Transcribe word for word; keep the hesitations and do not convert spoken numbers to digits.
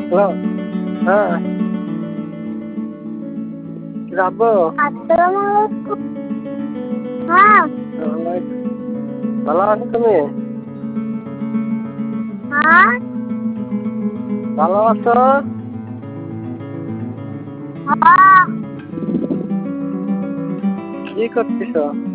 Hello, হ্যাঁ যাবো। আসসালামু আলাইকুম। হ্যাঁ ভালো আছো তুমি? হ্যাঁ ভালো আছো? হ্যাঁ কি করতেছো?